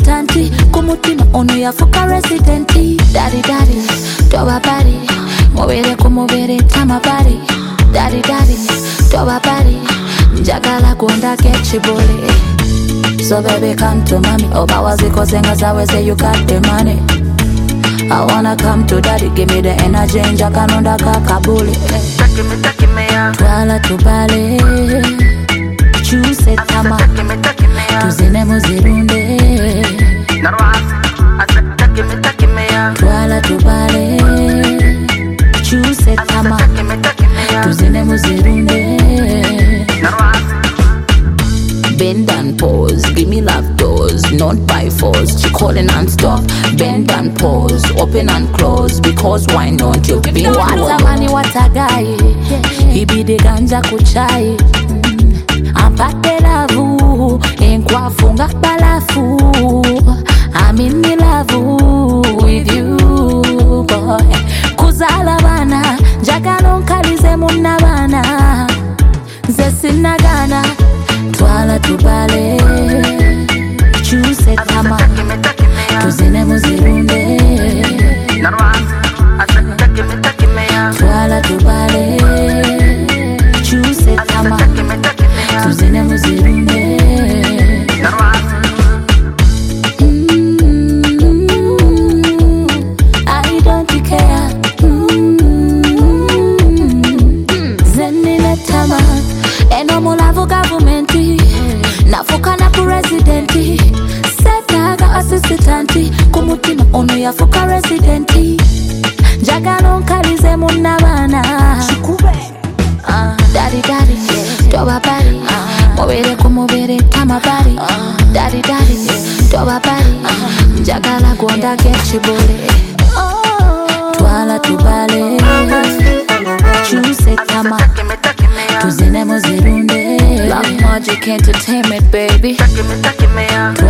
assistant kumutima ono yafuka resident. Daddy daddy toba body mobere kumobere tamabari. Daddy daddy toba body njagala kuonda ketchibole. So baby come to mommy oba wazikoze ngazawe say you got the money. I wanna come to daddy, give me the energy, njakanonda kakabule. Take me out. Twala tubale, chuse tama, tuzine muzirunde. Twala tubale, chuse tama, tuzine muzirunde. Bend and pause, give me love doors, not by force. She calling and stop. Bend and pause, open and close. Because why not? You've been what a money, what a guy. He be the ganja kuchai. Ampate lavu, enkwa funga balafu. I'm in the love with you, boy. Kuzala bana, jagalon kalize muna bana. Zesinagana. Twala tubale, chuse tama, tuzine muzirunde. Twala tubale, chuse tama, tuzine muzirunde. I don't care. Zenine tama, eno mulavu governmenti. Nafuka na presidenti. Setaga assistant kumutima ono yafuka residenti. Njagala nkalize munabana. Daddy daddy toba bari mobere kumobere tamabari. Daddy daddy toba bari njagala kuonda ketchibole. Twala tubale chuse tama tuzine muzirunde. Love Magic Entertainment, baby.